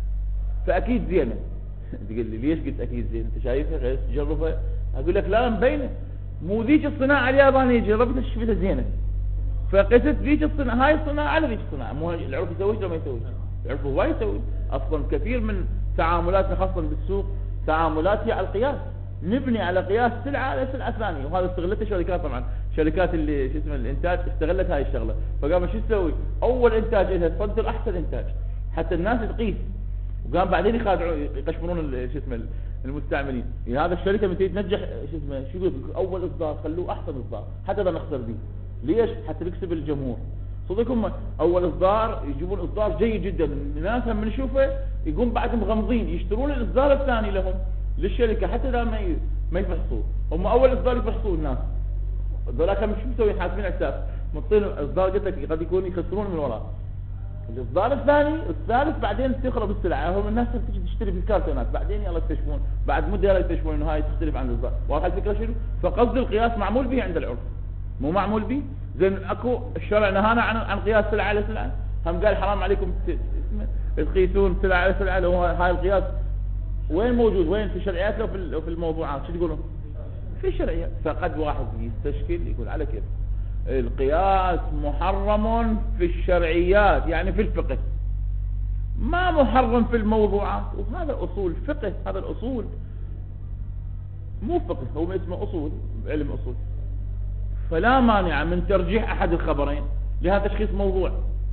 A: فأكيد زينة. تقول لي ليش قلت أكيد زينة؟ أنت شايفها غير تجربها؟ أقول لك لا مبينة، مو ذيك الصناعة اليابانية جربتها شفتها زينة فقست ذيك الصناعة هاي الصناعة على ذيك الصناعة. مو العرف يسوي ولا ما يسوي؟ العرف هو يسوي أصلا. كثير من تعاملاتنا خاصة بالسوق تعاملات هي على القياس، نبني على قياس سلعة على سلعة ثانية، وهذا استغلته شركات طبعا، شركات اللي شو اسمه الانتاج استغلت هاي الشغلة، فقام شو تسوي؟ اول انتاج لها تصدر احسن انتاج حتى الناس تقيس، وقام بعدين يخادعون يقشمرون شو اسمه المستعملين. هذا الشركة من تنجح شو اسمه شو يقول اول اصدار خلوه احسن اصدار حتى اذا نخسر به، ليش؟ حتى نكسب الجمهور. صدقكم اول اصدار يجيبون اصدار جيد جدا، الناس لما نشوفه يقوم بعد مغمضين يشترون الاصدار الثاني لهم للشركة حتى اذا ما ما يفحصوه، هم اول اصدار يفحصوه الناس، ذولاك مش مسوي حاسبين اساس مطين اصدار قلت لك قد يكون يخسرون من وراه. الاصدار الثاني الثالث بعدين تخرب السلعه، هم الناس تجي تشتري بالكارتونات بعدين يلا يكتشفون بعد مده يلا يكتشفون انه هاي تختلف عن الاصدار. واضح الفكره شنو؟ فقصد القياس معمول به عند العرف مو معمول به. زين اكو الشرع نهانا عن عن قياس سلعه على سلعه، هم قال حرام عليكم تقيسون سلعه على سلعه، لو هاي القياس وين موجود؟ وين في الشرعيات لو في في الموضوعات؟ شو تقولون؟ في الشرعيات. فقد واحد يستشكل يقول على كيف القياس محرم في الشرعيات يعني في الفقه، ما محرم في الموضوعات، وهذا اصول فقه، هذا الاصول مو فقه هو اسمه اصول علم اصول، فلا مانع من ترجيح احد الخبرين لهذا تشخيص موضوع.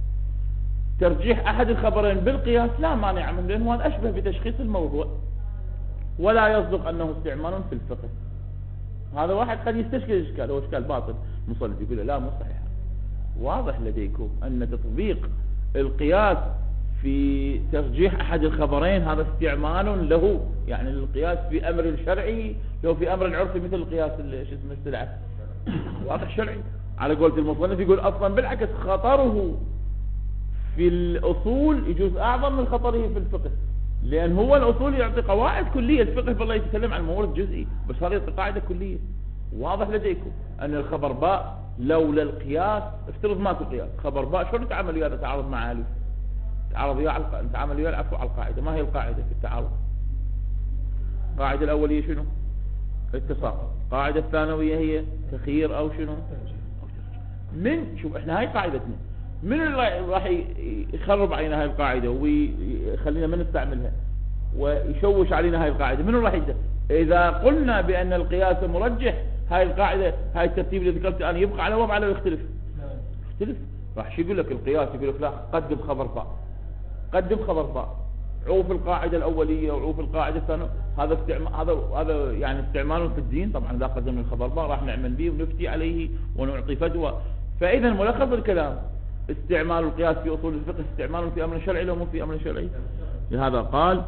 A: ترجيح احد الخبرين بالقياس لا مانع منه لانه هذا اشبه بتشخيص الموضوع، ولا يصدق انه استعمال في الفقه. هذا واحد قد يستشكل اشكال، هو اشكال باطل مصنف يقول لا مو صحيح. واضح لديكم ان تطبيق القياس في ترجيح احد الخبرين هذا استعمال له، يعني القياس في امر شرعي لو في امر عرفي مثل القياس شو اسمه السلعه واضح شرعي. على قولة المصنف يقول اصلا بالعكس خطره في الاصول يجوز اعظم من خطره في الفقه، لان هو الاصول يعطي قواعد كليه، الفقه بالله يتكلم عن مورد جزئي، بس هذا يعطي قاعده كليه. واضح لديكم ان الخبر باء لولا القياس، افترض ماكو قياس خبر باء شلون نتعامل وياه؟ نتعارض مع الف، نتعارض وياه على نتعامل وياه العفو على القاعده. ما هي القاعده في التعارض؟ القاعده الاوليه شنو؟ التساقط. القاعده الثانويه هي تخيير او شنو؟ من شوف احنا هاي قاعدتنا، من اللي راح يخرب علينا هاي القاعده ويخلينا ما نستعملها ويشوش علينا هاي القاعده؟ من راح يجي؟ اذا قلنا بان القياس مرجح، هاي القاعده هاي الترتيب اللي ذكرته انا يبقى على وضعه ولا يختلف؟ يختلف. راح شو يقول لك القياس؟ يقول لك لا قدم خبر باء، قدم خبر باء، عوف القاعده الاوليه وعوف القاعده الثانيه. هذا استعمال، هذا هذا يعني استعمال في الدين. طبعا اذا قدمنا الخبر باء راح نعمل به ونفتي عليه ونعطي فتوى. فاذا ملخص الكلام استعمال القياس في اصول الفقه استعمال في امر شرعي لو مو في امر شرعي. لهذا قال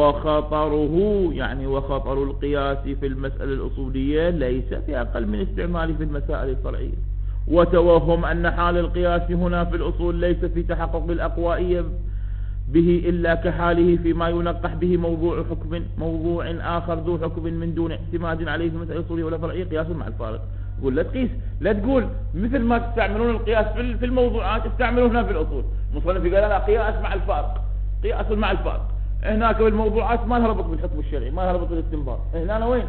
A: وخطره، يعني وخطر القياس في المسألة الأصولية ليس في أقل من استعماله في المسائل الفرعية. وتوهم أن حال القياس هنا في الأصول ليس في تحقق الأقوائية به إلا كحاله فيما ينقح به موضوع حكم موضوع آخر ذو حكم من دون اعتماد عليه في المسألة الأصولية ولا فرعية قياس مع الفارق. يقول لا تقيس، لا تقول مثل ما تستعملون القياس في الموضوعات استعملوه هنا في الأصول. مصنف قال لا قياس مع الفارق، قياس مع الفارق. هناك بالموضوعات ما لها ربط بالحكم الشرعي، ما لها ربط بالاستنباط. هنا وين؟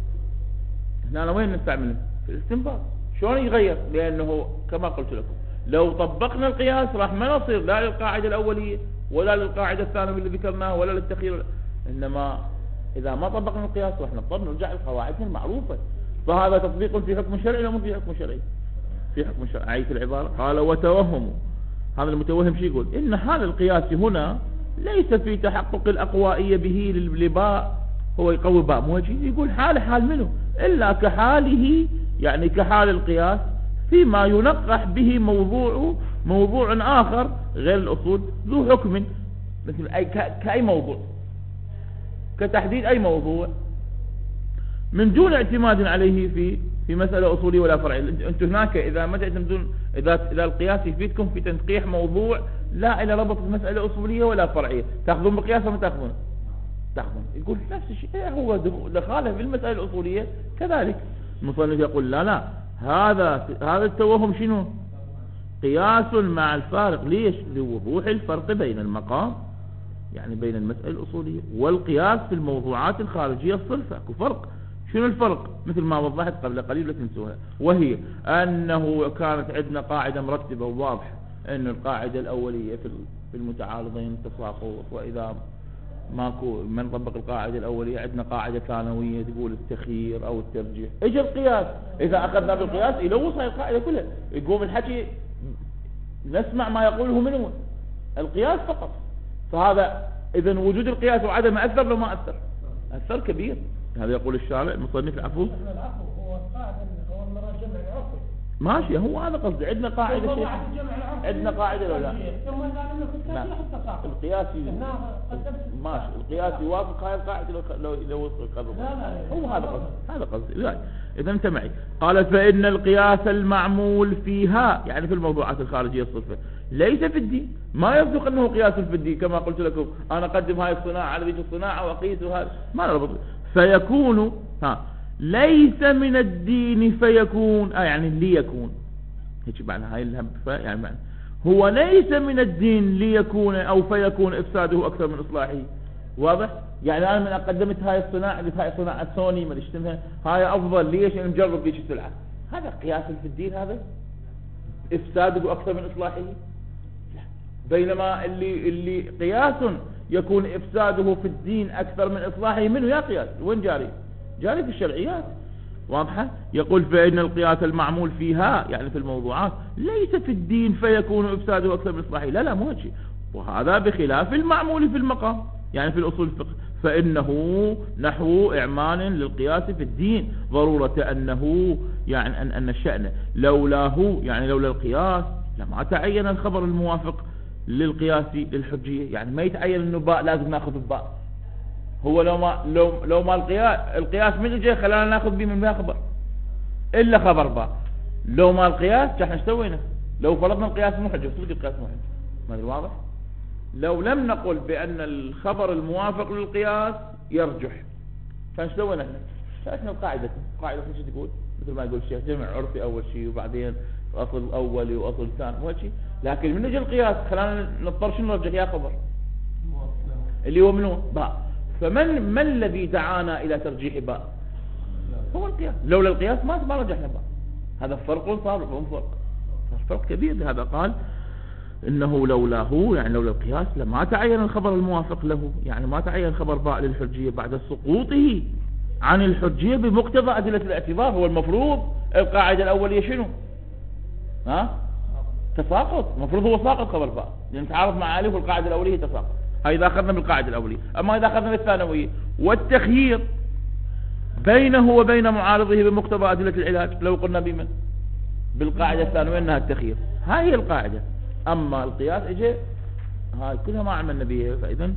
A: هنا وين نستعمله؟ في الاستنباط. شلون يغير؟ لأنه كما قلت لكم لو طبقنا القياس راح ما نصير لا للقاعدة الأولية ولا للقاعدة الثانية اللي ذكرناها ولا للتخيير. إنما إذا ما طبقنا القياس راح نضطر نرجع لقواعدنا المعروفة. فهذا تطبيق في حكم شرعي ولا مو في حكم شرعي؟ في حكم شرعي. عيت العبارة. قال وتوهم، هذا المتوهم شو يقول؟ إن حال القياس هنا ليس في تحقق الأقوائية به للباء، هو يقوي باء مو يقول حال حال منه إلا كحاله، يعني كحال القياس فيما ينقح به موضوع موضوع آخر غير الأصول ذو حكم، مثل أي كأي موضوع، كتحديد أي موضوع من دون اعتماد عليه في في مسألة أصولية ولا فرعية. أنتم هناك إذا ما تعتمدون، إذا إذا القياس يفيدكم في تنقيح موضوع لا إلى ربط المسألة أصولية ولا فرعية، تأخذون بقياس وما تأخذون؟ تأخذون. يقول نفس الشيء هو دخاله في المسألة الأصولية كذلك. المصنف يقول لا لا هذا هذا التوهم شنو؟ قياس مع الفارق. ليش؟ لوضوح الفرق بين المقام، يعني بين المسألة الأصولية والقياس في الموضوعات الخارجية الصرفة. اكو فرق. شنو الفرق؟ مثل ما وضحت قبل قليل لا تنسوها، وهي أنه كانت عندنا قاعدة مرتبة وواضحة أن القاعدة الأولية في المتعارضين التساقط، وإذا ماكو من طبق القاعدة الأولية، عندنا قاعدة ثانوية تقول التخيير أو الترجيح. إجا القياس، إذا أخذنا بالقياس يلوث هاي القاعدة كلها، يقوم الحكي نسمع ما يقوله من هو القياس فقط. فهذا إذا وجود القياس وعدمه أثر لو ما أثر؟ أثر كبير. هذا يقول الشارع المصنف العفو.
B: العفو هو القاعدة هو المرجع العفو.
A: ماشي، هو هذا قصدي. عندنا قاعدة شيء، عندنا قاعدة ولا لا؟ القياسي ماشي، القياس يوافق هاي القاعدة لو لو لو وصل القرب. هو هذا قصدي، هذا قصدي. لا إذا أنت معي. قال فإن القياس المعمول فيها، يعني في الموضوعات الخارجية الصرفة، ليس في الدين. ما يصدق أنه قياس في الدين كما قلت لكم أنا أقدم هاي الصناعة على ذيك الصناعة وأقيس هذا، ما نربط. فيكون ها ليس من الدين فيكون آه يعني ليكون، هيك معنى هاي الهم. يعني معنى هو ليس من الدين ليكون أو فيكون إفساده أكثر من إصلاحه. واضح؟ يعني أنا من قدمت هاي الصناعة اللي هاي صناعة سوني ما اشتمها هاي أفضل، ليش نجرب ليش السلعة؟ هذا قياس في الدين، هذا إفساده أكثر من إصلاحه. بينما اللي اللي قياس يكون إفساده في الدين أكثر من إصلاحه منه، يا قياس وين جاري؟ جاري في الشرعيات. واضحة؟ يقول فإن القياس المعمول فيها يعني في الموضوعات ليس في الدين فيكون إفساده أكثر من إصلاحه. لا لا مو هيك. وهذا بخلاف المعمول في المقام، يعني في الأصول الفقه، فإنه نحو إعمال للقياس في الدين ضرورة أنه يعني أن أن الشأن لولاه يعني لولا القياس لما تعين الخبر الموافق للقياس للحجية. يعني ما يتعين انه باء لازم ناخذ الباء. هو لو ما لو لو ما القياس القياس من جاي خلانا ناخذ به من باء خبر الا خبر باء. لو ما القياس احنا ايش سوينا؟ لو فرضنا القياس مو حجه، صدق القياس مو حجه، ما ادري واضح. لو لم نقل بان الخبر الموافق للقياس يرجح، فايش سوينا احنا؟ شايفنا القاعده قاعده ايش تقول؟ مثل ما يقول الشيخ جمع عرفي اول شيء وبعدين اصل اولي واصل ثاني مو شيء. لكن من نجي القياس خلانا نضطر شنو نرجح يا خبر اللي هو منو؟ باء. فمن ما الذي دعانا الى ترجيح باء؟ هو القياس. لولا القياس ما ما رجحنا باء. هذا فرق صار مو فرق، فرق كبير. لهذا قال انه لولاه يعني لولا القياس لما تعين الخبر الموافق له، يعني ما تعين خبر باء للحجية بعد سقوطه عن الحجية بمقتضى أدلة الاعتبار. هو المفروض القاعدة الأولية شنو؟ ها؟ تساقط. المفروض هو ساقط خبر باء لأن تعارض مع ألف والقاعدة الأولية تساقط. هاي إذا أخذنا بالقاعدة الأولية. أما إذا أخذنا بالثانوية والتخيير بينه وبين معارضه بمقتضى أدلة العلاج، لو قلنا بمن؟ بالقاعدة الثانوية أنها التخيير. هاي هي القاعدة. أما القياس إجي هاي كلها ما عملنا بها، فإذن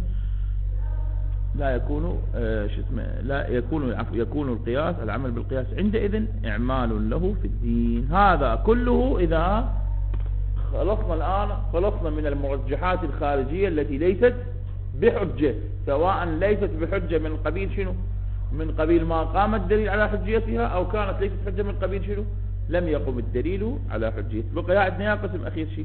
A: لا يكون آه شو اسمه لا يكون يكون القياس العمل بالقياس عندئذ إعمال له في الدين. هذا كله إذا خلصنا الآن خلصنا من المرجحات الخارجية التي ليست بحجة، سواء ليست بحجة من قبيل شنو؟ من قبيل ما قام الدليل على حجيتها، أو كانت ليست حجة من قبيل شنو؟ لم يقم الدليل على حجيته. بقي عندنا قسم أخير شيء،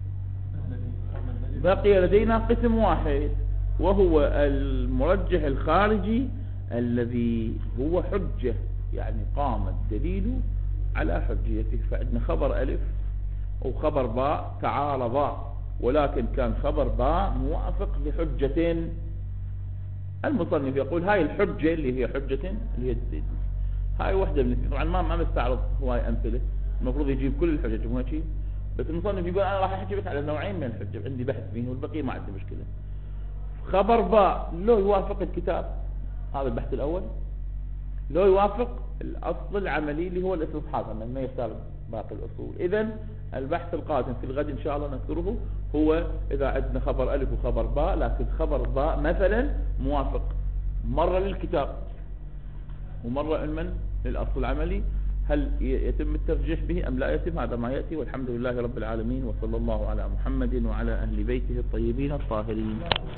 A: بقي لدينا قسم واحد وهو المرجح الخارجي الذي هو حجة، يعني قام الدليل على حجيته. فعندنا خبر ألف وخبر باء تعارضا، ولكن كان خبر باء موافق لحجتين. المصنف يقول هاي الحجة اللي هي حجة اللي هي الدليل. هاي واحدة من الاثنين. طبعا ما ما مستعرض هواي أمثلة، المفروض يجيب كل الحجج مو شيء، بس المصنف يقول أنا راح أحكي بس على نوعين من الحجة عندي بحث فيه والبقية ما عندي مشكلة. خبر باء لو يوافق الكتاب، هذا البحث الأول، لو يوافق الأصل العملي اللي هو الاستصحاب ما يختار باقي الأصول. إذن البحث القادم في الغد إن شاء الله نذكره هو إذا عندنا خبر ألف وخبر باء، لكن خبر باء مثلا موافق مرة للكتاب ومرة من للأصل العملي، هل يتم الترجيح به أم لا يتم؟ هذا ما يأتي. والحمد لله رب العالمين، وصلى الله على محمد وعلى أهل بيته الطيبين الطاهرين.